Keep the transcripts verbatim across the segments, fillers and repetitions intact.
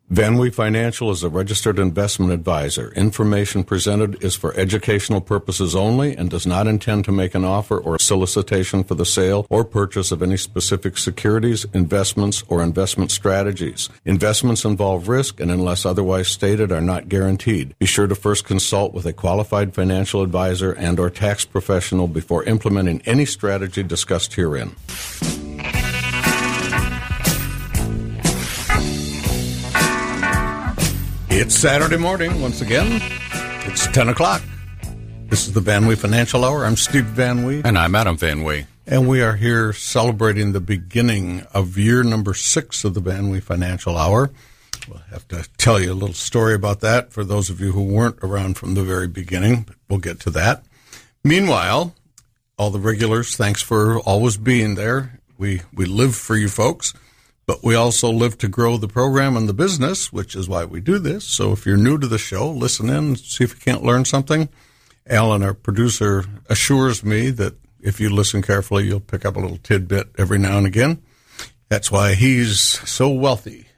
VanWee Financial is a registered investment advisor. Information presented is for educational purposes only and does not intend to make an offer or solicitation for the sale or purchase of any specific securities, investments, or investment strategies. Investments involve risk and, unless otherwise stated, are not guaranteed. Be sure to first consult with a qualified financial advisor and or tax professional before implementing any strategy discussed herein. It's Saturday morning once again. It's ten o'clock. This is the VanWee Financial Hour. I'm Steve VanWee. And I'm Adam VanWee. And we are here celebrating the beginning of year number six of the VanWee Financial Hour. We'll have to tell you a little story about that for those of you who weren't around from the very beginning, but we'll get to that. Meanwhile, all the regulars, thanks for always being there. We, we live for you folks. But we also live to grow the program and the business, which is why we do this. So if you're new to the show, listen in, see if you can't learn something. Alan, our producer, assures me that if you listen carefully, you'll pick up a little tidbit every now and again. That's why he's so wealthy.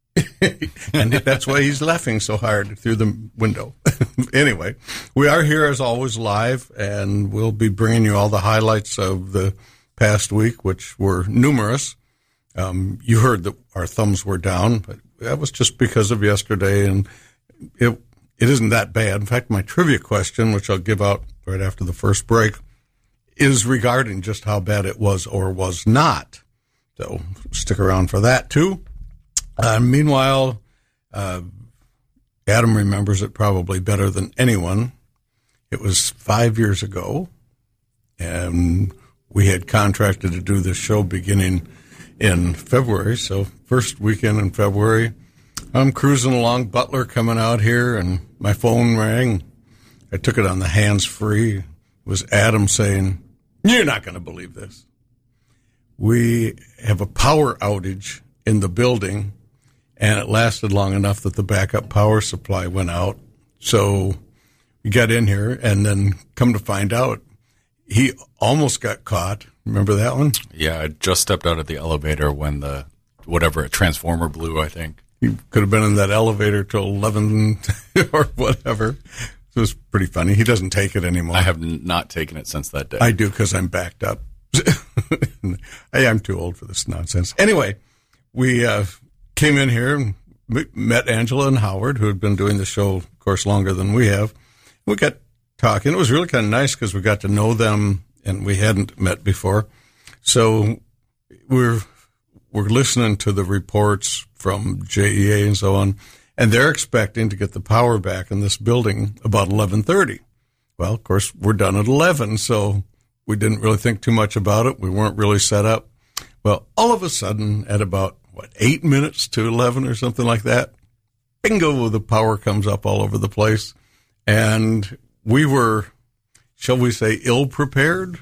And that's why he's laughing so hard through the window. Anyway, we are here as always live, and we'll be bringing you all the highlights of the past week, which were numerous. Um, you heard that our thumbs were down, but that was just because of yesterday, and it it isn't that bad. In fact, my trivia question, which I'll give out right after the first break, is regarding just how bad it was or was not. So stick around for that, too. Uh, meanwhile, uh, Adam remembers it probably better than anyone. It was five years ago, and we had contracted to do this show beginning in February, so first weekend in February, I'm cruising along, Butler coming out here, and my phone rang. I took it on the hands-free. It was Adam saying, "You're not going to believe this. We have a power outage in the building, and it lasted long enough that the backup power supply went out." So we got in here, and then come to find out, he almost got caught. Remember that one? Yeah, I just stepped out of the elevator when the, whatever, a transformer blew, I think. He could have been in that elevator till eleven or whatever. It was pretty funny. He doesn't take it anymore. I have n- not taken it since that day. I do because I'm backed up. Hey, I'm too old for this nonsense. Anyway, we uh, came in here and met Angela and Howard, who had been doing the show, of course, longer than we have. We got talking. It was really kind of nice because we got to know them, and we hadn't met before. So we're we're listening to the reports from J E A and so on, and they're expecting to get the power back in this building about eleven thirty. Well, of course, we're done at eleven, so we didn't really think too much about it. We weren't really set up. Well, all of a sudden, at about, what, eight minutes to eleven or something like that, bingo, the power comes up all over the place. And we were, shall we say, ill-prepared.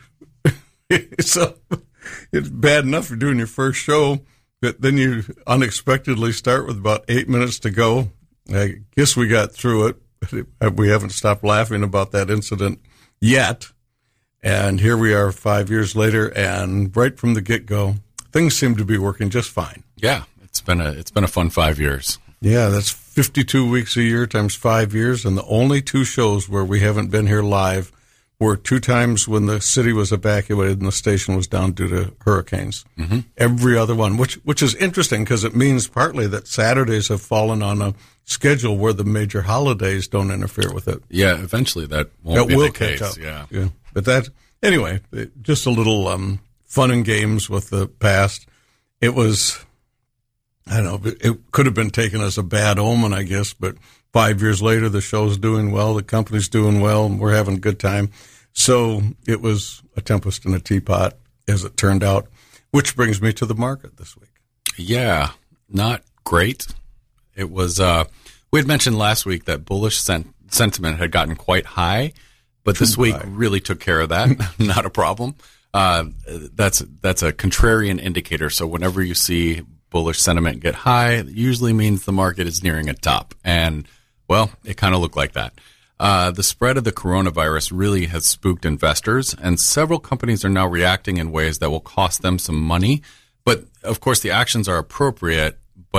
So it's bad enough for doing your first show, but then you unexpectedly start with about eight minutes to go. I guess we got through it. We haven't stopped laughing about that incident yet. And here we are five years later, and right from the get-go, things seem to be working just fine. Yeah, it's been a it's been a fun five years. Yeah, that's fifty-two weeks a year times five years, and the only two shows where we haven't been here live were two times when the city was evacuated and the station was down due to hurricanes. Mm-hmm. Every other one, which which is interesting because it means partly that Saturdays have fallen on a schedule where the major holidays don't interfere with it. Yeah, eventually that won't that be will the case. Catch up. Yeah. yeah, but that anyway, it, just a little um, fun and games with the past. It was, I don't know, it could have been taken as a bad omen, I guess, but five years later, the show's doing well, the company's doing well, and we're having a good time. So it was a tempest in a teapot, as it turned out, which brings me to the market this week. Yeah, not great. It was, uh, we had mentioned last week that bullish sen- sentiment had gotten quite high, but this Too week high. really took care of that. Not a problem. Uh, that's, that's a contrarian indicator. So whenever you see bullish sentiment get high, it usually means the market is nearing a top. And, well, it kind of looked like that. Uh, the spread of the coronavirus really has spooked investors, and several companies are now reacting in ways that will cost them some money. But, of course, the actions are appropriate, but it's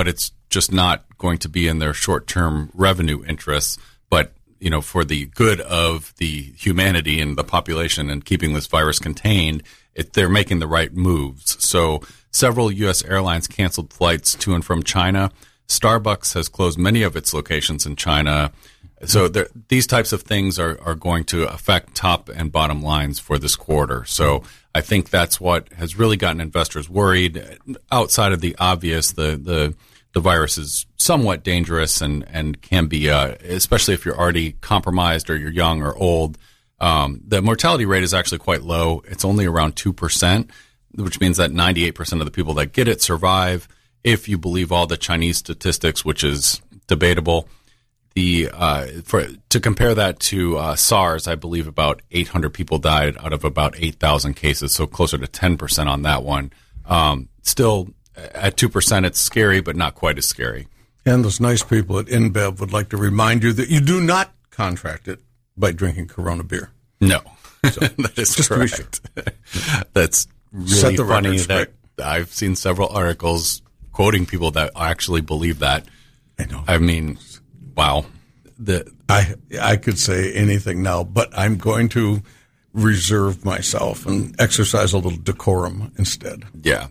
just not going to be in their short-term revenue interests, but you know, for the good of the humanity and the population and keeping this virus contained, it, they're making the right moves. So several U S airlines canceled flights to and from China. Starbucks has closed many of its locations in China. So there, these types of things are, are going to affect top and bottom lines for this quarter. So I think that's what has really gotten investors worried. Outside of the obvious, the the the virus is somewhat dangerous and, and can be, uh, especially if you're already compromised or you're young or old. Um, the mortality rate is actually quite low. It's only around two percent, which means that ninety-eight percent of the people that get it survive. If you believe all the Chinese statistics, which is debatable, the uh, for to compare that to uh, SARS, I believe about eight hundred people died out of about eight thousand cases, so closer to ten percent on that one. Um, still, at two percent, it's scary, but not quite as scary. And those nice people at InBev would like to remind you that you do not contract it by drinking Corona beer. No, so, that is just correct. That's really funny that I've seen several articles quoting people that actually believe that. I know. I mean, wow. The I I could say anything now, but I'm going to reserve myself and exercise a little decorum instead. Yeah.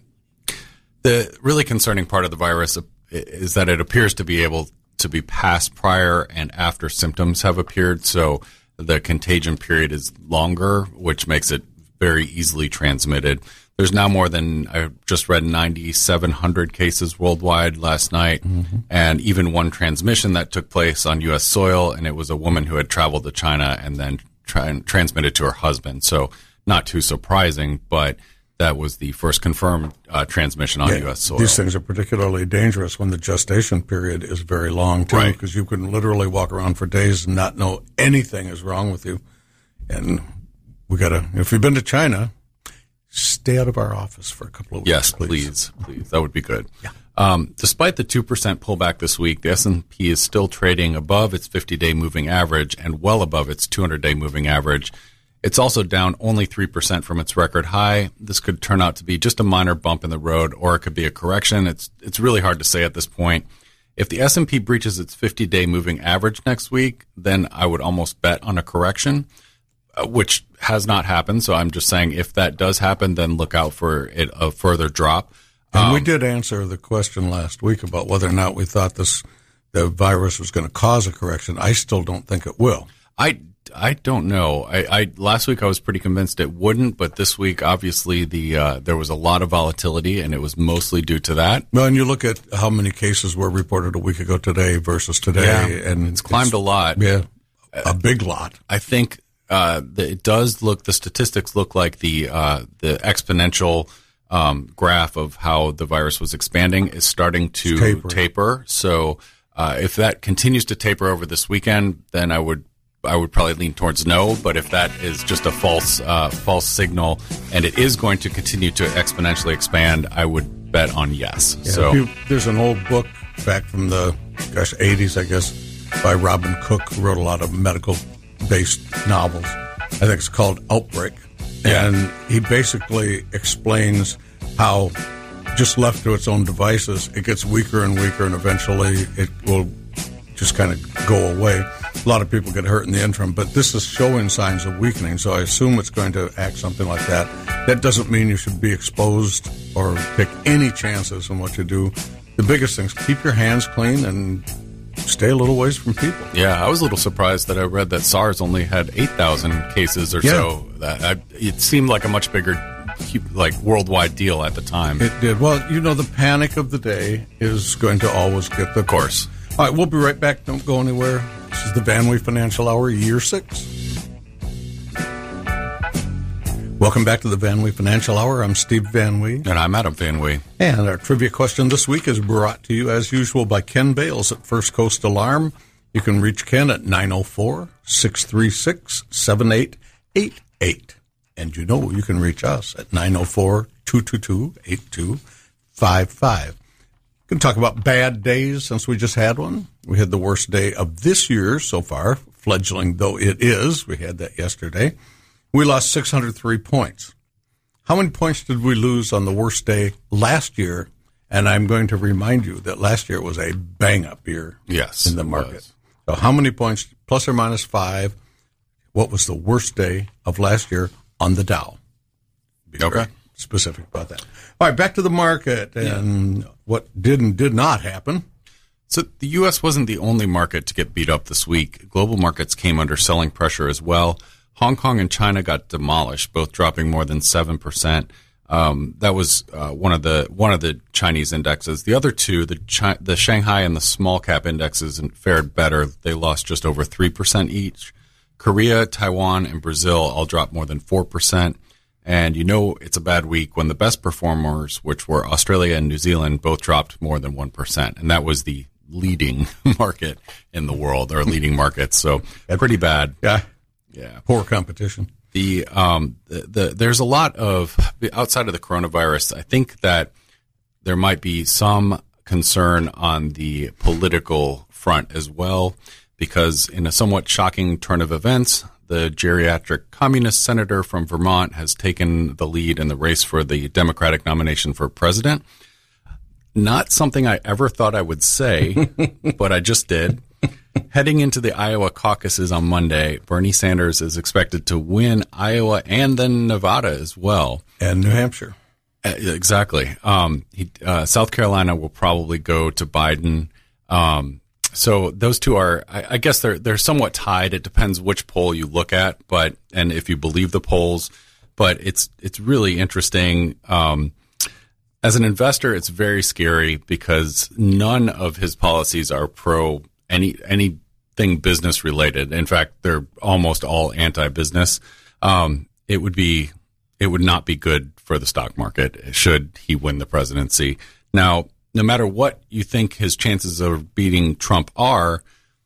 The really concerning part of the virus is that it appears to be able to be passed prior and after symptoms have appeared. So the contagion period is longer, which makes it very easily transmitted. There's now more than, I just read, nine thousand seven hundred cases worldwide last night, mm-hmm. and even one transmission that took place on U S soil, and it was a woman who had traveled to China and then tra- transmitted to her husband. So not too surprising, but that was the first confirmed uh, transmission on yeah, U S soil. These things are particularly dangerous when the gestation period is very long, too, right. because you can literally walk around for days and not know anything is wrong with you. And we got to, if you've been to China, stay out of our office for a couple of weeks. Yes, please. please, please. That would be good. Yeah. Um, despite the two percent pullback this week, the S and P is still trading above its fifty-day moving average and well above its two hundred day moving average. It's also down only three percent from its record high. This could turn out to be just a minor bump in the road, or it could be a correction. It's it's really hard to say at this point. If the S and P breaches its fifty-day moving average next week, then I would almost bet on a correction, uh, which has not happened. So I'm just saying if that does happen, then look out for it a further drop. And um, we did answer the question last week about whether or not we thought this the virus was going to cause a correction. I still don't think it will. I I don't know. I, I last week I was pretty convinced it wouldn't, but this week obviously the uh, there was a lot of volatility, and it was mostly due to that. Well, and you look at how many cases were reported a week ago today versus today, yeah, and it's climbed it's, a lot. Yeah, a big lot. I think uh, the, it does look. The statistics look like the uh, the exponential um, graph of how the virus was expanding is starting to taper. taper. So uh, if that continues to taper over this weekend, then I would. I would probably lean towards no, but if that is just a false uh, false signal and it is going to continue to exponentially expand, I would bet on yes. Yeah, so you, there's an old book back from the gosh eighties, I guess, by Robin Cook, who wrote a lot of medical-based novels. I think it's called Outbreak, yeah. and he basically explains how just left to its own devices, it gets weaker and weaker, and eventually it will just kind of go away. A lot of people get hurt in the interim, but this is showing signs of weakening, so I assume it's going to act something like that. That doesn't mean you should be exposed or take any chances in what you do. The biggest thing is keep your hands clean and stay a little ways from people. Yeah, I was a little surprised that I read that SARS only had eight thousand cases or yeah. so. That I, it seemed like a much bigger, like, worldwide deal at the time. It did. Well, you know, the panic of the day is going to always get the... Of course. All right, we'll be right back. Don't go anywhere. This is the Van Wee Financial Hour, Year six. Welcome back to the Van Wee Financial Hour. I'm Steve Van Wee. And I'm Adam Van Wee. And our trivia question this week is brought to you, as usual, by Ken Bales at First Coast Alarm. You can reach Ken at nine oh four, six three six, seven eight eight eight. And you know you can reach us at nine oh four, two two two, eight two five five. Going to talk about bad days since we just had one. We had the worst day of this year so far, fledgling though it is. We had that yesterday. We lost six hundred three points. How many points did we lose on the worst day last year, And I'm going to remind you that last year was a bang-up year Yes, in the it market. was. So how many points, plus or minus five? What was the worst day of last year on the Dow? Be Okay. very specific about that. All right, back to the market and what did and did not happen. So the U S wasn't the only market to get beat up this week. Global markets came under selling pressure as well. Hong Kong and China got demolished, both dropping more than seven percent. Um, that was uh, one of the one of the Chinese indexes. The other two, the Chi- the Shanghai and the small cap indexes, fared better. They lost just over three percent each. Korea, Taiwan, and Brazil all dropped more than four percent. And you know it's a bad week when the best performers, which were Australia and New Zealand, both dropped more than one percent. And that was the leading market in the world, or leading markets. So pretty bad. Yeah, Yeah. poor competition. The, um, the, the, there's a lot of, outside of the coronavirus, I think that there might be some concern on the political front as well, because in a somewhat shocking turn of events, the geriatric communist senator from Vermont has taken the lead in the race for the Democratic nomination for president. Not something I ever thought I would say, but I just did. Heading into the Iowa caucuses on Monday, Bernie Sanders is expected to win Iowa and then Nevada as well. And New Hampshire. Uh, exactly. Um, he, uh, South Carolina will probably go to Biden. Um, so those two are, I, I guess they're they're somewhat tied. It depends which poll you look at, but and if you believe the polls. But it's it's really interesting. Um, as an investor, it's very scary because none of his policies are pro any anything business related. In fact, they're almost all anti-business. Um, it would be it would not be good for the stock market should he win the presidency. Now, no matter what you think his chances of beating Trump are,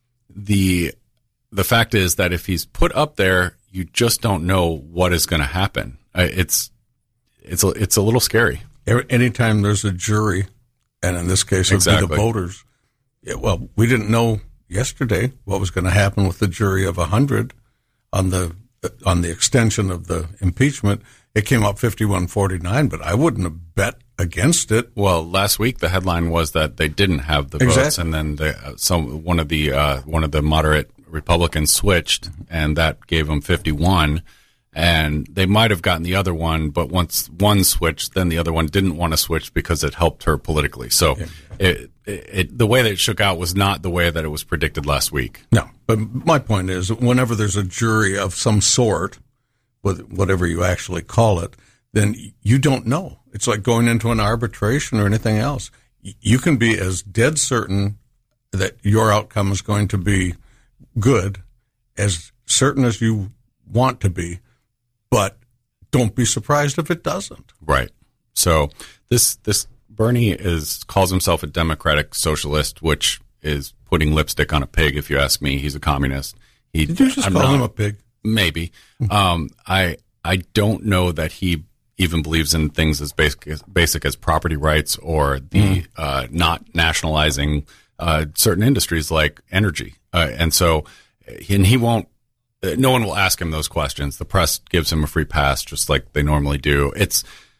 the the fact is that if he's put up there, you just don't know what is going to happen. Uh, It's it's a, it's a little scary. Every- Anytime there's a jury, and in this case it would be Exactly. the voters. Yeah, well, we didn't know yesterday what was going to happen with the jury of one hundred on the on the extension of the impeachment. It came up fifty-one forty-nine, but I wouldn't have bet against it. Well, last week the headline was that they didn't have the votes, Exactly. and then the, uh, some one of the uh, one of the moderate Republicans switched, and that gave them fifty-one. And they might have gotten the other one, but once one switched, then the other one didn't want to switch because it helped her politically. So it, it, it, the way that it shook out was not the way that it was predicted last week. No, but my point is, whenever there's a jury of some sort, with whatever you actually call it, then you don't know. It's like going into an arbitration or anything else. You can be as dead certain that your outcome is going to be good, as certain as you want to be, but don't be surprised if it doesn't. Right. So this this Bernie is calls himself a democratic socialist, which is putting lipstick on a pig. If you ask me, he's a communist. He, Did you just I'm call not- him a pig? Maybe. Um, I I don't know that he even believes in things as basic as, basic as property rights or the Mm. uh, not nationalizing uh, certain industries like energy. Uh, and so, and he won't. No one will ask him those questions. The press gives him a free pass, just like they normally do. It's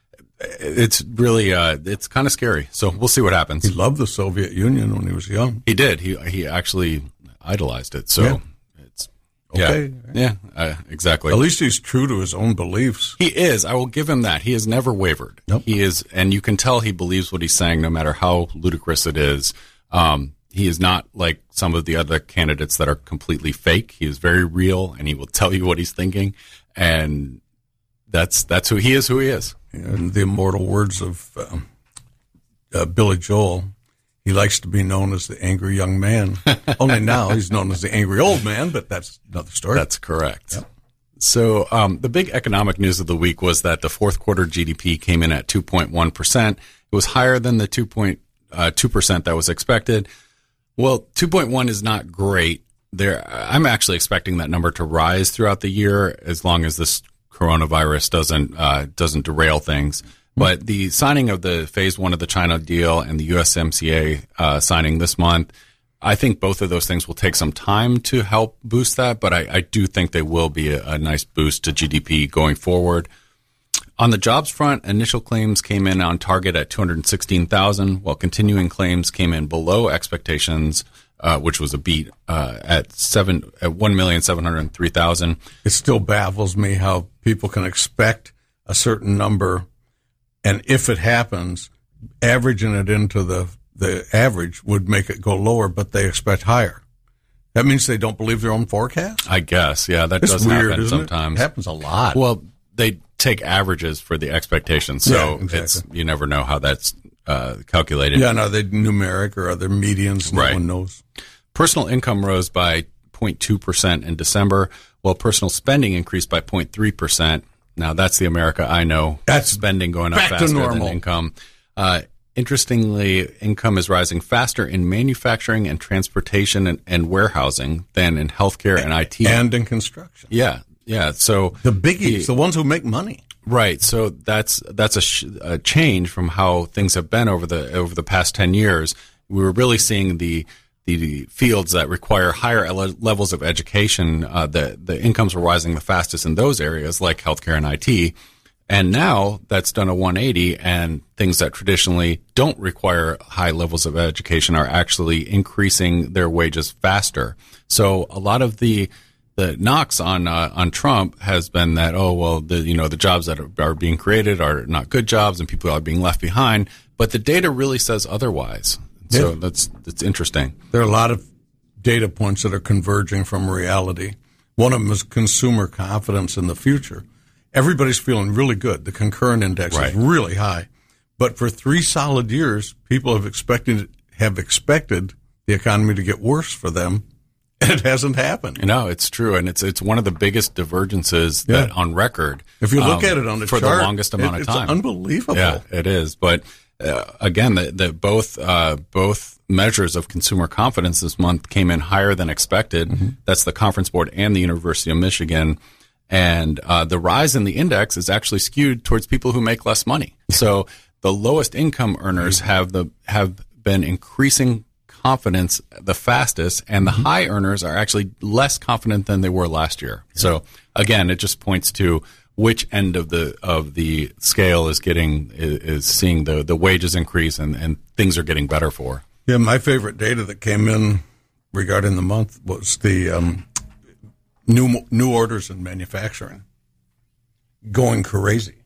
it's really uh, it's kind of scary. So we'll see what happens. He loved the Soviet Union when he was young. He did. He he actually idolized it. So Yeah. it's Okay. yeah, yeah, uh, exactly. At least he's true to his own beliefs. He is. I will give him that. He has never wavered. Nope. He is, and you can tell he believes what he's saying, no matter how ludicrous it is. Um, he is not like some of the other candidates that are completely fake. He is very real, and he will tell you what he's thinking. And that's that's who he is. Who he is. In the immortal words of um, uh, Billy Joel, he likes to be known as the angry young man. Only now he's known as the angry old man, but that's another story. That's correct. So um, the big economic news of the week was that the fourth quarter G D P came in at two point one percent. It was higher than the two point two percent that was expected. Well, two point one is not great. There, I'm actually expecting that number to rise throughout the year as long as this coronavirus doesn't uh, doesn't derail things. But the signing of the phase one of the China deal and the U S M C A uh, signing this month, I think both of those things will take some time to help boost that. But I, I do think they will be a, a nice boost to G D P going forward. On the jobs front, initial claims came in on target at two hundred sixteen thousand, while continuing claims came in below expectations, uh, which was a beat uh, at seven at one million seven hundred three thousand. It still baffles me how people can expect a certain number, and if it happens, averaging it into the the average would make it go lower, but they expect higher. That means they don't believe their own forecast? I guess, yeah, that It's does weird, happen isn't sometimes. It? It happens a lot. Well, they take averages for the expectations, so Yeah, exactly. it's you never know how that's uh, calculated. Yeah, and are they numeric or are they medians? No Right. one knows. Personal income rose by zero point two percent in December, while personal spending increased by zero point three percent. Now, that's the America I know. That's spending going up back to faster than normal. income. Uh, interestingly, income is rising faster in manufacturing and transportation and, and warehousing than in healthcare and I T. And in construction. yeah, yeah. So The biggies, the ones who make money. Right, so that's that's a, sh- a change from how things have been over the over the past ten years. We were really seeing the the fields that require higher ele- levels of education. Uh, the the incomes were rising the fastest in those areas, like healthcare and I T. And now that's done a one eighty, and things that traditionally don't require high levels of education are actually increasing their wages faster. So a lot of the the knocks on uh, on Trump has been that, oh, well, the you know the jobs that are, are being created are not good jobs and people are being left behind. But the data really says otherwise. So Yeah. that's that's interesting. There are a lot of data points that are converging from reality. One of them is consumer confidence in the future. Everybody's feeling really good. The concurrent index Right. is really high. But for three solid years, people have expected have expected the economy to get worse for them, and it hasn't happened. No, it's true, and it's it's one of the biggest divergences that Yeah. on record. If you look um, at it on the for chart, the longest amount it- of time, it's unbelievable. Yeah, it is. But uh, again, the, the both uh, both measures of consumer confidence this month came in higher than expected. Mm-hmm. That's the Conference Board and the University of Michigan. And uh, the rise in the index is actually skewed towards people who make less money. So the lowest income earners have the have been increasing confidence the fastest, and the Mm-hmm. high earners are actually less confident than they were last year. So again, it just points to which end of the of the scale is getting is, is seeing the the wages increase and and things are getting better for. Yeah, my favorite data that came in regarding the month was the um, new new orders in manufacturing going crazy.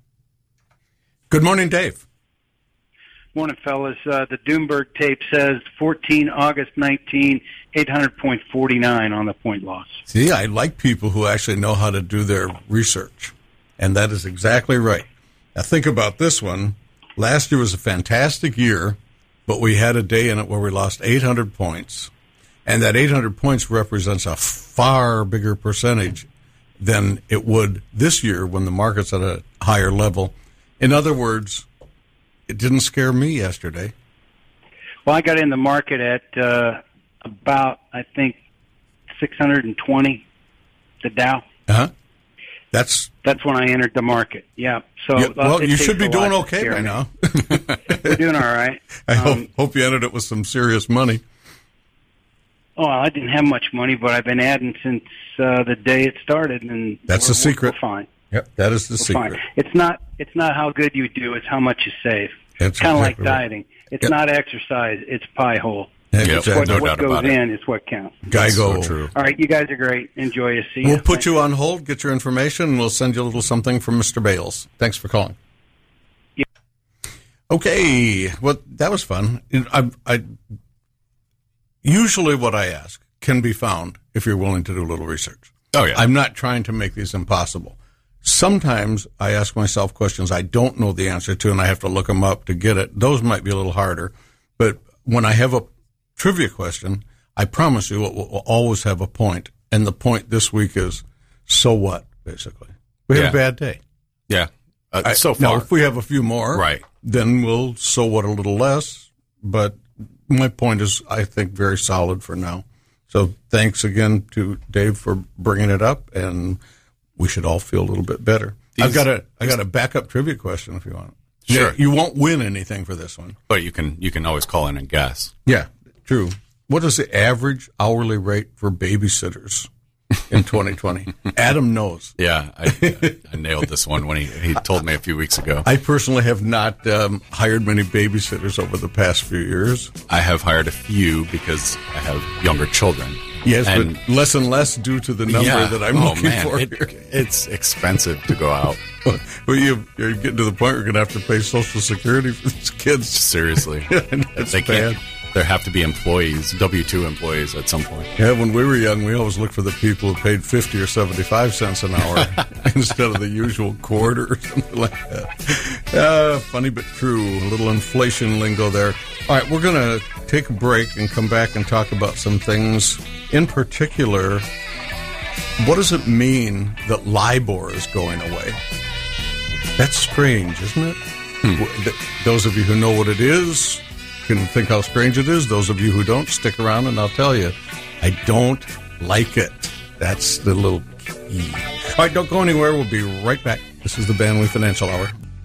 Good morning, Dave. Morning, fellas. Uh, the Doomberg tape says fourteen August nineteen, eight hundred point four nine on the point loss. See, I like people who actually know how to do their research, and that is exactly right. Now, think about this one. Last year was a fantastic year, but we had a day in it where we lost eight hundred points, and that eight hundred points represents a far bigger percentage than it would this year when the market's at a higher level. In other words, it didn't scare me yesterday. Well, I got in the market at uh, about, I think, six hundred twenty, the Dow. Uh-huh. That's That's when I entered the market. Yeah. So yeah, uh, well, it you takes should be a doing lot to okay scare by me. now. We're doing all right. I hope, Um, hope you ended it with some serious money. Oh, I didn't have much money, but I've been adding since uh, the day it started, and That's we're, the secret. We're fine. Yep, that is the We're secret. fine. It's not. It's not how good you do. It's how much you save. That's kind of exactly like right. dieting. It's Yep. not exercise. It's pie hole. Yeah, Yep. exactly. What, No what doubt goes about it. in is what counts. Guy go. So true. All right, you guys are great. Enjoy you. See We'll ya. put you on hold, get your information, and we'll send you a little something from Mister Bales. Thanks for calling. Yeah. Okay, well, that was fun. I, I usually what I ask can be found if you're willing to do a little research. Oh yeah, I'm not trying to make these impossible. Sometimes I ask myself questions I don't know the answer to, and I have to look them up to get it. Those might be a little harder. But when I have a trivia question, I promise you it will always have a point. And the point this week is, so what, basically? We had Yeah. a bad day. yeah. Uh, I- so Now, far, if we have a few more, Right. then we'll so what a little less. But my point is, I think, very solid for now. So thanks again to Dave for bringing it up, and we should all feel a little bit better. These- I've got a I got a backup trivia question if you want. Sure. Yeah, you won't win anything for this one. but you can you can always call in and guess. Yeah, true. What is the average hourly rate for babysitters? in twenty twenty. Adam knows. Yeah, I, I nailed this one when he, he told me a few weeks ago. I personally have not um, hired many babysitters over the past few years. I have hired a few because I have younger children. Yes, and, but less and less due to the number yeah, that I'm oh, looking man, for it, here. It's expensive to go out. Well, you, you're getting to the point where you're going to have to pay Social Security for these kids. Seriously. That's they bad. can't. There have to be employees, W two employees at some point. Yeah, when we were young, we always looked for the people who paid fifty or seventy-five cents an hour instead of the usual quarter or something like that. Uh, funny but true. A little inflation lingo there. All right, we're going to take a break and come back and talk about some things. In particular, what does it mean that LIBOR is going away? That's strange, isn't it? Hmm. Those of you who know what it is can think how strange it is. Those of you who don't, stick around and I'll tell you, I don't like it. That's the little key. All right, don't go anywhere. We'll be right back. This is the Van Wee Financial Hour.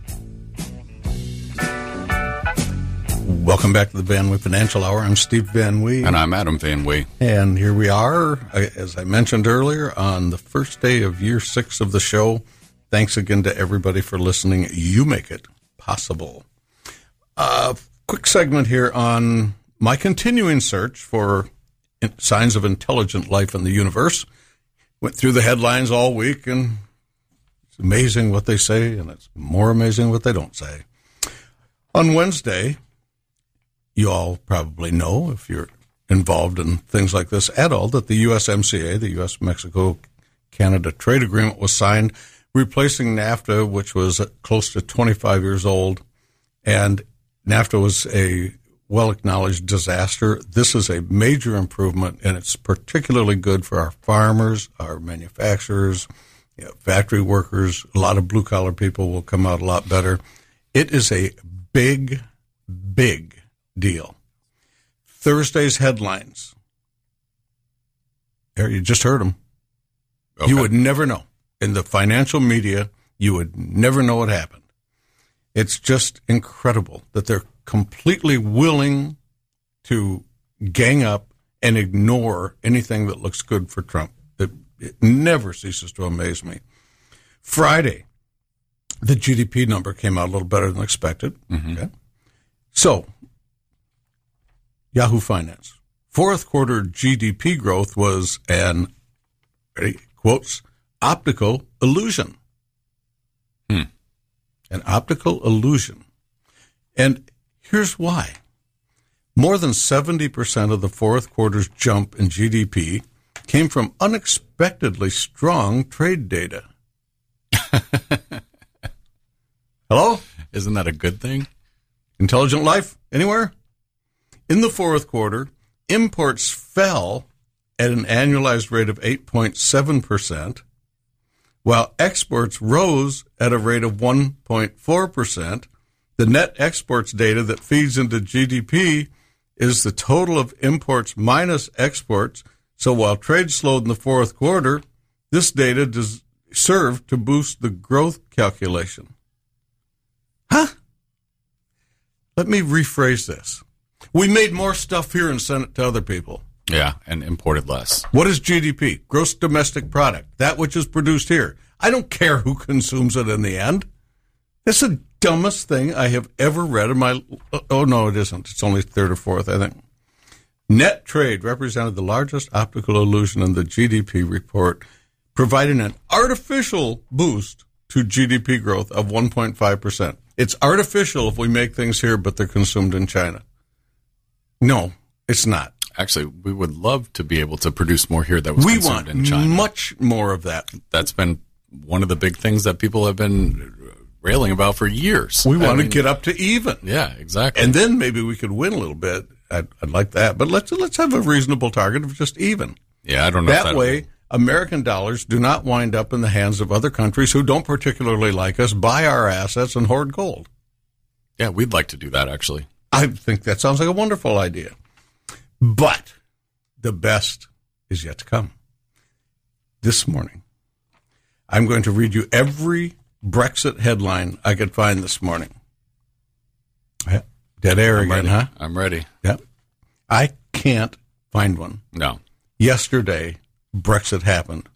Welcome back to the Van Wee Financial Hour. I'm Steve Van Wee. And I'm Adam Van Wee. And here we are, as I mentioned earlier, on the first day of year six of the show. Thanks again to everybody for listening. You make it possible. Uh, quick segment here on my continuing search for signs of intelligent life in the universe. Went through the headlines all week, and it's amazing what they say, and it's more amazing what they don't say. On Wednesday, you all probably know, if you're involved in things like this at all, that the U S M C A, the U S Mexico Canada Trade Agreement, was signed, replacing NAFTA, which was close to twenty-five years old. And NAFTA was a well-acknowledged disaster. This is a major improvement, and it's particularly good for our farmers, our manufacturers, you know, factory workers. A lot of blue-collar people will come out a lot better. It is a big, big deal. Thursday's headlines. There, you just heard them. Okay. You would never know. In the financial media, you would never know what happened. It's just incredible that they're completely willing to gang up and ignore anything that looks good for Trump. It, it never ceases to amaze me. Friday, the G D P number came out a little better than expected. Mm-hmm. Okay. So, Yahoo Finance. Fourth quarter G D P growth was an, ready, quotes, optical illusion. Hmm. An optical illusion. And here's why. More than seventy percent of the fourth quarter's jump in G D P came from unexpectedly strong trade data. Hello? Isn't that a good thing? Intelligent life? Anywhere? In the fourth quarter, imports fell at an annualized rate of eight point seven percent, while exports rose at a rate of one point four percent. The net exports data that feeds into G D P is the total of imports minus exports. So while trade slowed in the fourth quarter, this data does serve to boost the growth calculation. Huh? Let me rephrase this. We made more stuff here and sent it to other people. Yeah, and imported less. What is G D P? Gross domestic product. That which is produced here. I don't care who consumes it in the end. That's the dumbest thing I have ever read in my... Oh, no, it isn't. It's only third or fourth, I think. Net trade represented the largest optical illusion in the G D P report, providing an artificial boost to G D P growth of one point five percent. It's artificial if we make things here, but they're consumed in China. No, it's not. Actually, we would love to be able to produce more here that was we consumed want in China. Much more of that. That's been one of the big things that people have been railing about for years. We want I mean, to get up to even. Yeah, exactly. And then maybe we could win a little bit. I'd, I'd like that. But let's let's have a reasonable target of just even. Yeah, I don't know. That, that way, American dollars do not wind up in the hands of other countries who don't particularly like us, buy our assets, and hoard gold. Yeah, we'd like to do that, actually. I think that sounds like a wonderful idea. But the best is yet to come. This morning, I'm going to read you every Brexit headline I could find this morning. Yeah. Dead air I'm again, ready. huh? I'm ready. Yeah. I can't find one. No. Yesterday, Brexit happened.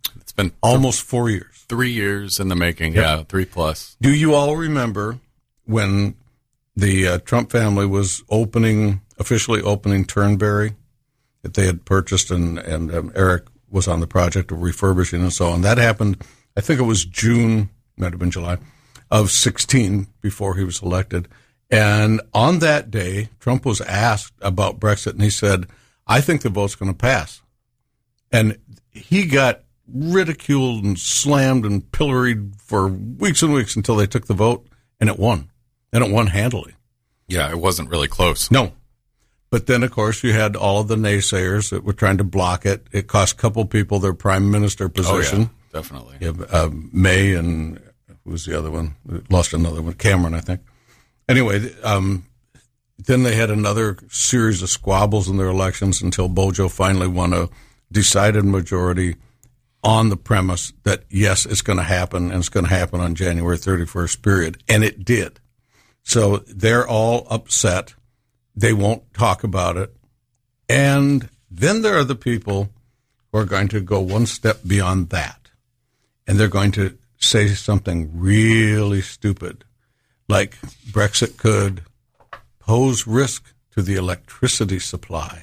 It's been almost four years. Three years in the making. Yep. Yeah, three plus. Do you all remember when the uh, Trump family was opening, officially opening Turnberry that they had purchased, and, and um, Eric was on the project of refurbishing and so on? That happened, I think it was June, might have been July, of sixteen before he was elected. And on that day, Trump was asked about Brexit, and he said, I think the vote's going to pass. And he got ridiculed and slammed and pilloried for weeks and weeks until they took the vote, and it won. And it won handily. Yeah, it wasn't really close. No. But then, of course, you had all of the naysayers that were trying to block it. It cost a couple people their prime minister position. Oh, yeah, definitely. You have, uh, May and who was the other one? Lost another one. Cameron, I think. Anyway, um, then they had another series of squabbles in their elections until Bojo finally won a decided majority on the premise that, yes, it's going to happen, and it's going to happen on January thirty-first, period. And it did. So they're all upset. They won't talk about it. And then there are the people who are going to go one step beyond that. And they're going to say something really stupid, like Brexit could pose risk to the electricity supply.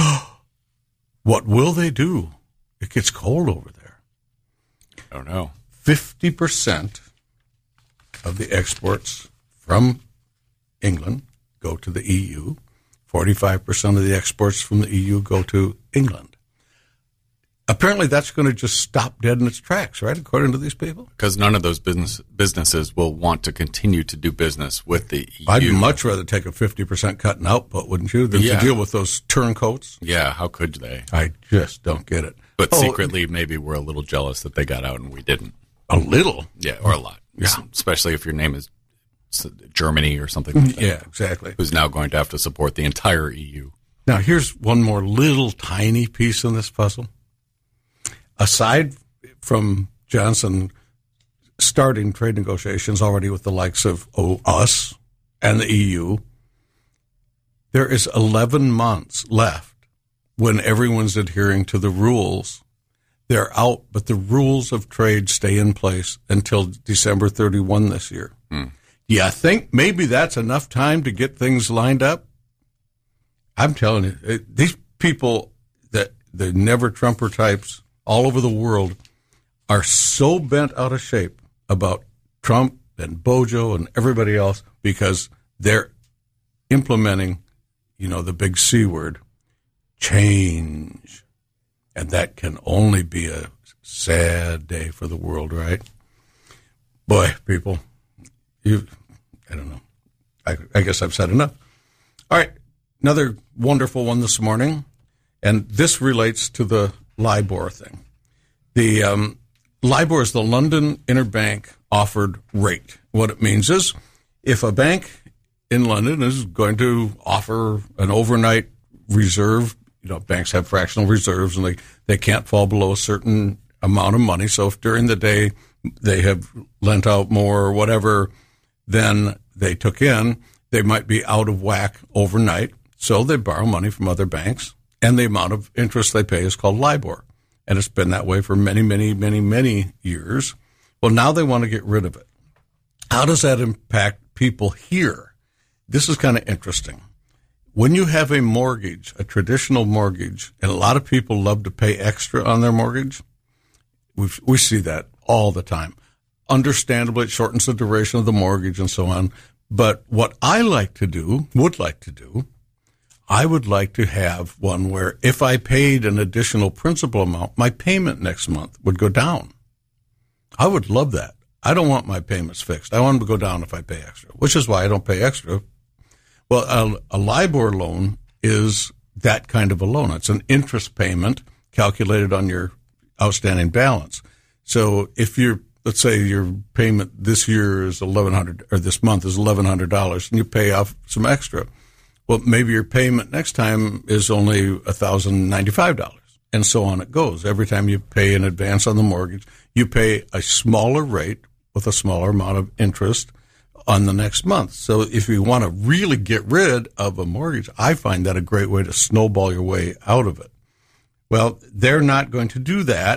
What will they do? It gets cold over there. I don't know. fifty percent of the exports from England go to the E U. forty-five percent of the exports from the E U go to England. Apparently that's going to just stop dead in its tracks, right, according to these people? Because none of those business businesses will want to continue to do business with the E U. I'd much rather take a fifty percent cut in output, wouldn't you, than Yeah. to deal with those turncoats? Yeah, how could they? I just don't get it. But Oh, secretly, maybe we're a little jealous that they got out and we didn't. a little. Yeah, or a lot. Yeah. Especially if your name is Germany or something like that. Yeah, exactly. Who's now going to have to support the entire E U. Now, here's one more little tiny piece in this puzzle. Aside from Johnson starting trade negotiations already with the likes of oh, us and the E U, there is eleven months left when everyone's adhering to the rules. They're out, but the rules of trade stay in place until December thirty-first this year. Hmm. Yeah, I think maybe that's enough time to get things lined up. I'm telling you, it, these people, that the never Trumper types all over the world, are so bent out of shape about Trump and Bojo and everybody else because they're implementing, you know, the big C word, change. And that can only be a sad day for the world, right? Boy, people, you, I don't know. I, I guess I've said enough. All right, another wonderful one this morning, and this relates to the LIBOR thing. The um, LIBOR is the London Interbank Offered Rate. What it means is if a bank in London is going to offer an overnight reserve, you know, banks have fractional reserves and they, they can't fall below a certain amount of money. So if during the day they have lent out more or whatever than they took in, they might be out of whack overnight. So they borrow money from other banks, and the amount of interest they pay is called LIBOR. And it's been that way for many, many, many, many years. Well, now they want to get rid of it. How does that impact people here? This is kind of interesting. When you have a mortgage, a traditional mortgage, and a lot of people love to pay extra on their mortgage, we we see that all the time. Understandably, it shortens the duration of the mortgage and so on. But what I like to do, would like to do, I would like to have one where if I paid an additional principal amount, my payment next month would go down. I would love that. I don't want my payments fixed. I want them to go down if I pay extra, which is why I don't pay extra. Well, a, a LIBOR loan is that kind of a loan. It's an interest payment calculated on your outstanding balance. So if you're, let's say your payment this year is eleven hundred dollars, or this month is eleven hundred dollars, and you pay off some extra. Well, maybe your payment next time is only one thousand ninety-five dollars, and so on it goes. Every time you pay in advance on the mortgage, you pay a smaller rate with a smaller amount of interest on the next month. So if you want to really get rid of a mortgage, I find that a great way to snowball your way out of it. Well, they're not going to do that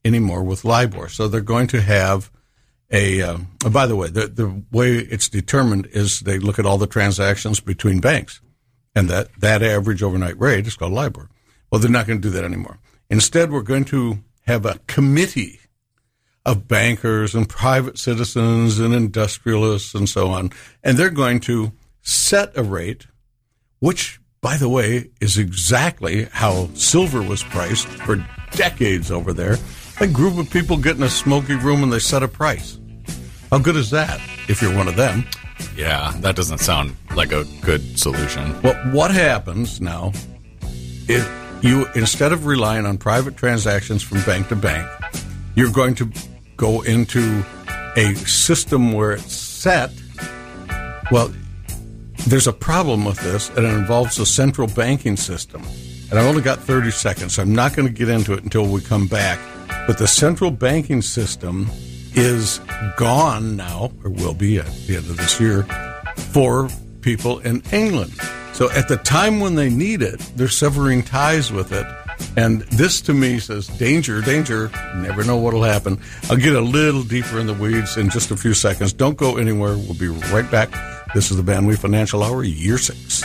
anymore with LIBOR. So they're going to have a, uh, oh, by the way, the, the way it's determined is they look at all the transactions between banks, and that, that average overnight rate is called LIBOR. Well, they're not going to do that anymore. Instead, we're going to have a committee of bankers and private citizens and industrialists and so on, and they're going to set a rate, which, by the way, is exactly how silver was priced for decades over there. A group of people get in a smoky room and they set a price. How good is that if you're one of them? Yeah, that doesn't sound like a good solution. Well, what happens now is you, instead of relying on private transactions from bank to bank, you're going to go into a system where it's set. Well, there's a problem with this, and it involves the central banking system. And I've only got thirty seconds, so I'm not going to get into it until we come back. But the central banking system is gone now, or will be at the end of this year, for people in England. So at the time when they need it, they're severing ties with it. And this, to me, says, danger, danger, never know what will happen. I'll get a little deeper in the weeds in just a few seconds. Don't go anywhere. We'll be right back. This is the Van Wee Financial Hour, Year six.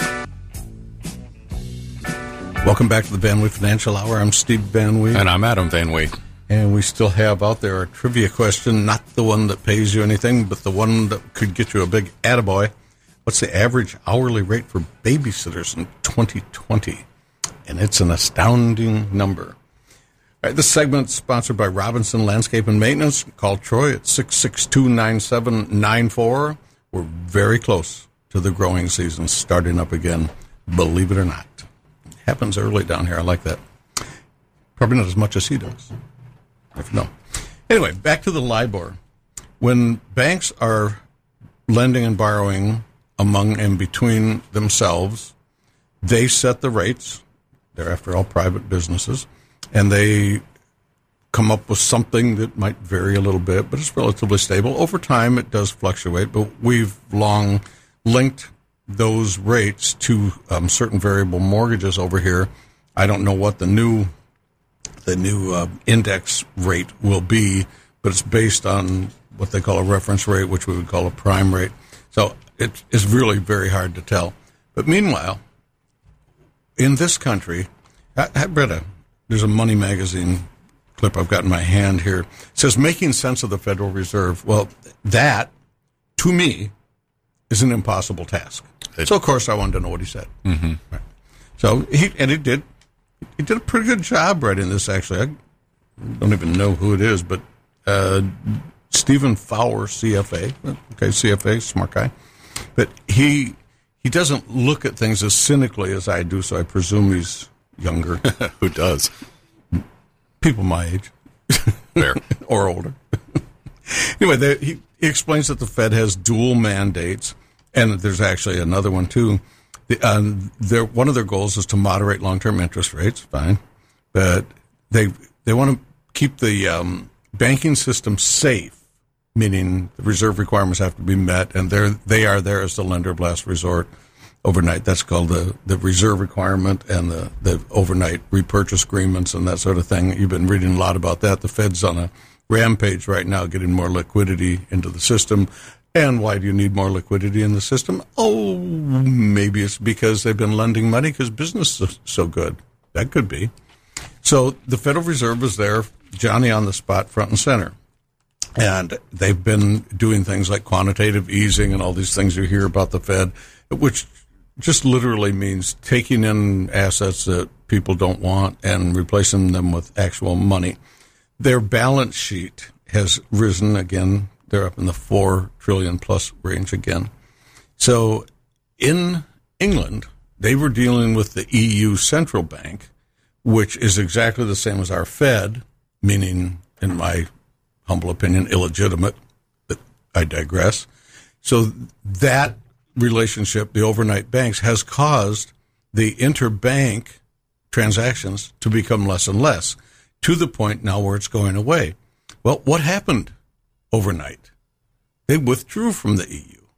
Welcome back to the Van Wee Financial Hour. I'm Steve Van Wee. And I'm Adam Van Wee. And we still have out there a trivia question, not the one that pays you anything, but the one that could get you a big attaboy. What's the average hourly rate for babysitters in twenty twenty? And it's an astounding number. All right, this segment is sponsored by Robinson Landscape and Maintenance. Call Troy at six six two, nine seven nine four. We're very close to the growing season starting up again, believe it or not. It happens early down here. I like that. Probably not as much as he does. If no. Anyway, back to the LIBOR. When banks are lending and borrowing among and between themselves, they set the rates. They're, after all, private businesses, and they come up with something that might vary a little bit, but it's relatively stable. Over time, it does fluctuate, but we've long linked those rates to um, certain variable mortgages over here. I don't know what the new the new uh, index rate will be, but it's based on what they call a reference rate, which we would call a prime rate. So it is really very hard to tell. But meanwhile, in this country, I, I read a, there's a Money Magazine clip I've got in my hand here. It says, making sense of the Federal Reserve. Well, that, to me, is an impossible task. It, so, of course, I wanted to know what he said. Mm-hmm. Right. So, he, and he did, he did a pretty good job writing this, actually. I don't even know who it is, but uh, Stephen Fowler, C F A. Okay, C F A, smart guy. But he... He doesn't look at things as cynically as I do, so I presume he's younger. Who does? People my age. Fair. Or older. Anyway, they, he, he explains that the Fed has dual mandates, and there's actually another one, too. The, um, their, one of their goals is to moderate long-term interest rates, fine. But they they want to keep the um, banking system safe, meaning the reserve requirements have to be met, and they're, they are there as the lender of last resort overnight. That's called the, the reserve requirement and the, the overnight repurchase agreements and that sort of thing. You've been reading a lot about that. The Fed's on a rampage right now, getting more liquidity into the system. And why do you need more liquidity in the system? Oh, maybe it's because they've been lending money because business is so good. That could be. So the Federal Reserve is there, Johnny on the spot, front and center. And they've been doing things like quantitative easing and all these things you hear about the Fed, which just literally means taking in assets that people don't want and replacing them with actual money. Their balance sheet has risen again. They're up in the four trillion plus range again. So in England, they were dealing with the E U Central Bank, which is exactly the same as our Fed, meaning, in my humble opinion, illegitimate, but I digress. So that relationship, the overnight banks, has caused the interbank transactions to become less and less, to the point now where it's going away. Well, what happened overnight? They withdrew from the E U.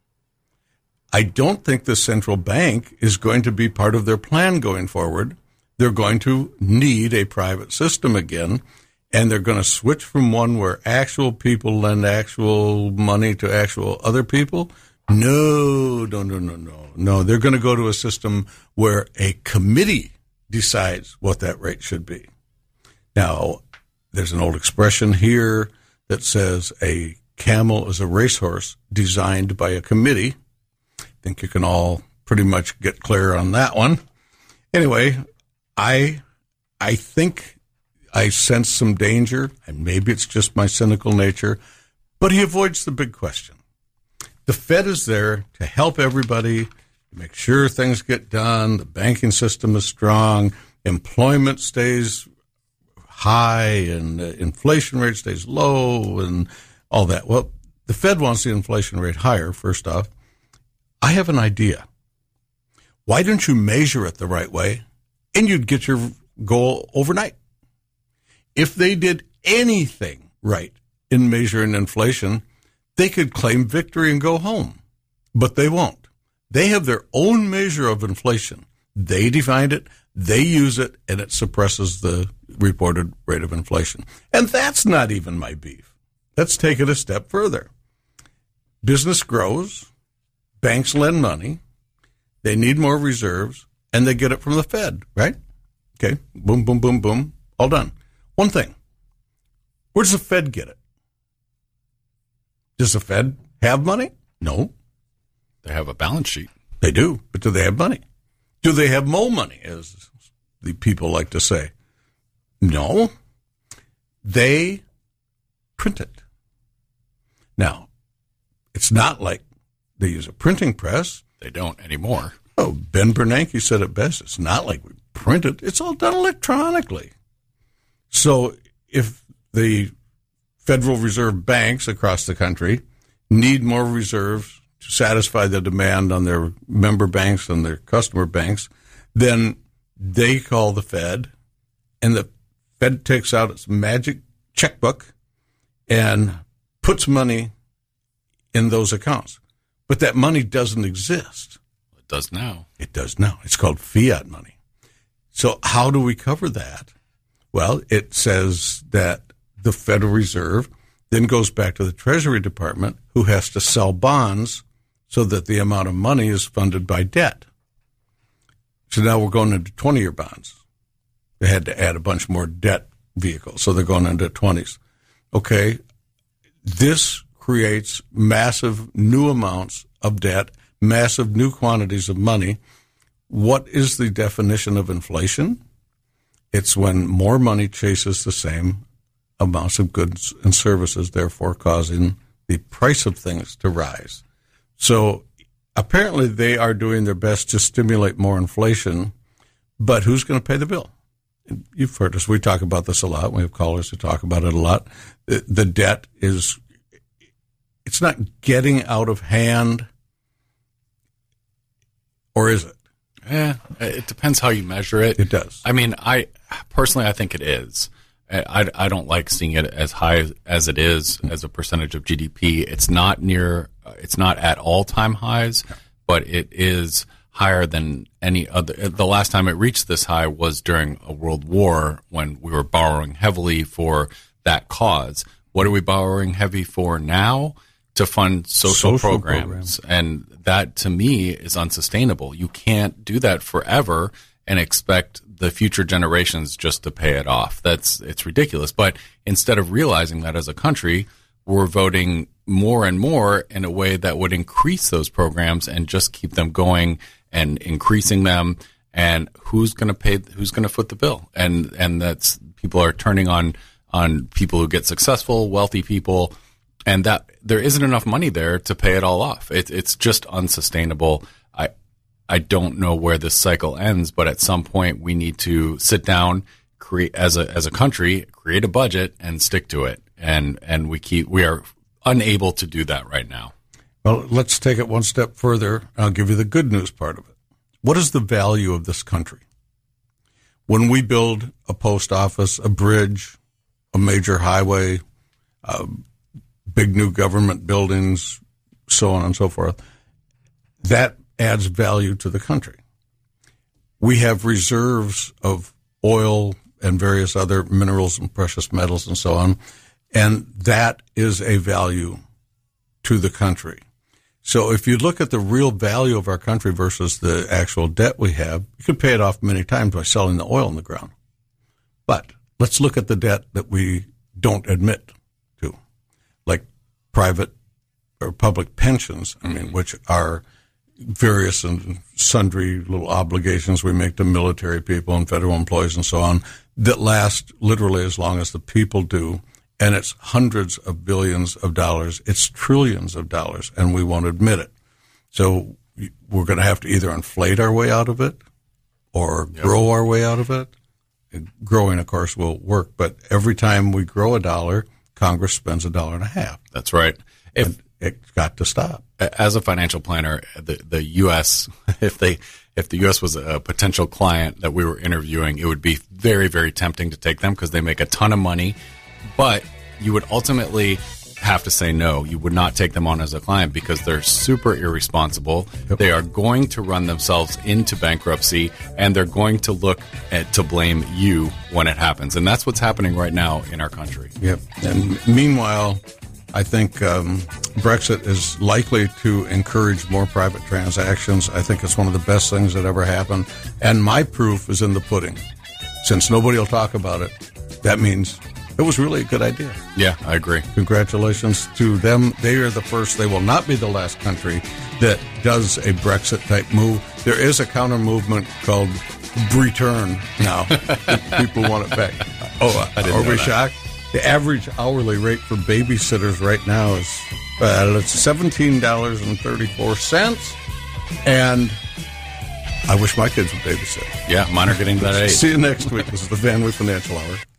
I don't think the central bank is going to be part of their plan going forward. They're going to need a private system again. And they're going to switch from one where actual people lend actual money to actual other people? No, no, no, no, no. No, they're going to go to a system where a committee decides what that rate should be. Now, there's an old expression here that says a camel is a racehorse designed by a committee. I think you can all pretty much get clear on that one. Anyway, I I think I sense some danger, and maybe it's just my cynical nature, but he avoids the big question. The Fed is there to help everybody, make sure things get done, the banking system is strong, employment stays high, and uh, inflation rate stays low, and all that. Well, the Fed wants the inflation rate higher, first off. I have an idea. Why don't you measure it the right way, and you'd get your goal overnight? If they did anything right in measuring inflation, they could claim victory and go home. But they won't. They have their own measure of inflation. They define it, they use it, and it suppresses the reported rate of inflation. And that's not even my beef. Let's take it a step further. Business grows, banks lend money, they need more reserves, and they get it from the Fed, right? Okay, boom, boom, boom, boom, all done. One thing, where does the Fed get it? Does the Fed have money? No. They have a balance sheet. They do, but do they have money? Do they have mo money, as the people like to say? No. They print it. Now, it's not like they use a printing press. They don't anymore. Oh, Ben Bernanke said it best. It's not like we print it. It's all done electronically. So if the Federal Reserve banks across the country need more reserves to satisfy the demand on their member banks and their customer banks, then they call the Fed, and the Fed takes out its magic checkbook and puts money in those accounts. But that money doesn't exist. It does now. It does now. It's called fiat money. So how do we cover that? Well, it says that the Federal Reserve then goes back to the Treasury Department, who has to sell bonds so that the amount of money is funded by debt. So now we're going into twenty-year bonds. They had to add a bunch more debt vehicles, so they're going into twenties. Okay, this creates massive new amounts of debt, massive new quantities of money. What is the definition of inflation? It's when more money chases the same amounts of goods and services, therefore causing the price of things to rise. So apparently they are doing their best to stimulate more inflation, but who's going to pay the bill? You've heard us. We talk about this a lot. We have callers who talk about it a lot. The, the debt is, it's not getting out of hand, or is it? Yeah, it depends how you measure it. It does. I mean, I personally, I think it is. I, I don't like seeing it as high as it is as a percentage of G D P. It's not near, it's not at all-time highs, but it is higher than any other. The last time it reached this high was during a world war when we were borrowing heavily for that cause. What are we borrowing heavy for now? To fund social, social programs. programs. And that, to me, is unsustainable. You can't do that forever and expect the future generations just to pay it off. That's, it's ridiculous. But instead of realizing that as a country, we're voting more and more in a way that would increase those programs and just keep them going and increasing them. And who's going to pay, who's going to foot the bill? And, and that's, people are turning on, on people who get successful, wealthy people, and that there isn't enough money there to pay it all off. It, it's just unsustainable. I, I don't know where this cycle ends, but at some point we need to sit down, create as a as a country, create a budget and stick to it. And and we keep we are unable to do that right now. Well, let's take it one step further. I'll give you the good news part of it. What is the value of this country? When we build a post office, a bridge, a major highway, uh, big new government buildings, so on and so forth, that adds value to the country. We have reserves of oil, and various other minerals and precious metals and so on. And that is a value to the country. So if you look at the real value of our country versus the actual debt we have, you could pay it off many times by selling the oil in the ground. But let's look at the debt that we don't admit to, like private or public pensions, I mean, which are various and sundry little obligations we make to military people and federal employees and so on that last literally as long as the people do. And it's hundreds of billions of dollars. It's trillions of dollars, and we won't admit it. So we're going to have to either inflate our way out of it or yep. grow our way out of it. And growing, of course, will work. But every time we grow a dollar, Congress spends a dollar and a half. That's right. If and it's got to stop. As a financial planner, the, the U S, if they if the U S was a potential client that we were interviewing, it would be very, very tempting to take them because they make a ton of money. But you would ultimately have to say no. You would not take them on as a client because they're super irresponsible. Yep. They are going to run themselves into bankruptcy, and they're going to look at, to blame you when it happens. And that's what's happening right now in our country. Yep. And meanwhile, I think um, Brexit is likely to encourage more private transactions. I think it's one of the best things that ever happened. And my proof is in the pudding. Since nobody will talk about it, that means it was really a good idea. Yeah, I agree. Congratulations to them. They are the first. They will not be the last country that does a Brexit-type move. There is a counter-movement called Return now. People want it back. Oh, I didn't are know we that. shocked? The average hourly rate for babysitters right now is uh, it's seventeen dollars and thirty-four cents. And I wish my kids would babysit. Yeah, mine are getting to that age. See you next week. This is the Van Wee Financial Hour.